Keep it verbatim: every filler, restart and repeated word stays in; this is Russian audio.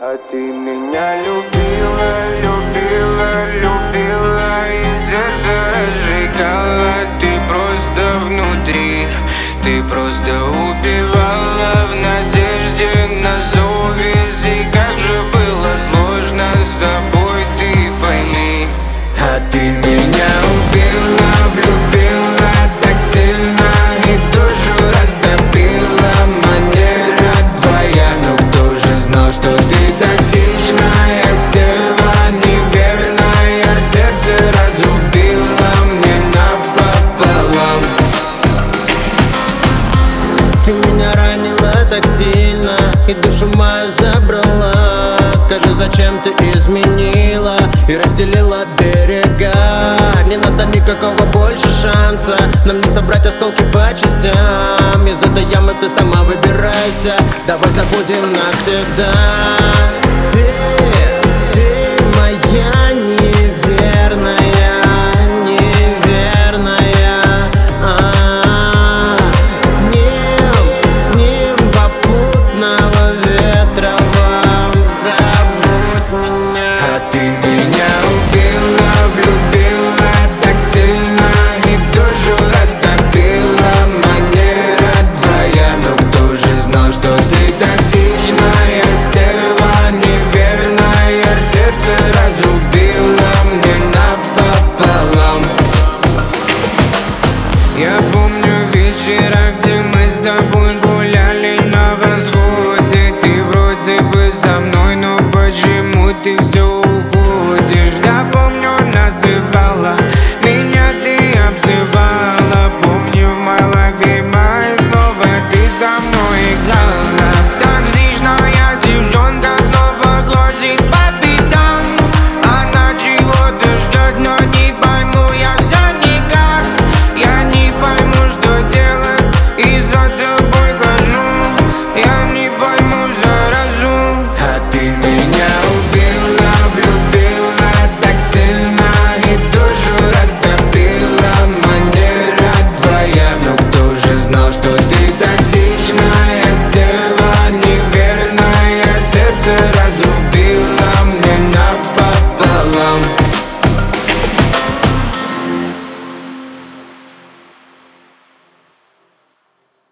А ты меня любила, любила, любила, и сердце разжигала. Ты просто внутри, ты просто убивала в надежде на совесть. И как же было сложно с тобой, ты пойми. А ты меня убила, влюбила так сильно и душу растопила. Манера твоя, ну кто же знал, что ты токсичная стерва, неверная, сердце разрубила мне напополам. Ты меня ранила так сильно и душу мою забрала. Скажи, зачем ты изменила и разделила берега? Не надо никакого больше шанса нам не собрать осколки по частям. Из этой ямы ты сама выбирайся, давай забудем навсегда. Ты, ты моя неверная, неверная. А, с ним, с ним попутного ветра вам забудь меня. А ты меня убила, влюбила так сильно и душу растопила. Манера твоя, ну кто же знал, что ты токсичная стерва, неверная, сердце разрубила мне напополам. Я помню вечера, где мы с тобой гуляли на восходе. Ты вроде бы со мной, но почему ты все уходишь? Да, помню, называла меня, ты обзывала. Помню, в маловимой снова ты со мной играла. Токсичная девчонка снова ходит по пятам. Она чего-то ждет, но не пойму я все никак. Я не пойму, что делать, и за тобой хожу. Я не пойму заразу. А ты меня убила, влюбила так сильно и душу растопила. Манера твоя, ну кто же знал, что ты токсичная стерва, неверная, сердце разрубила.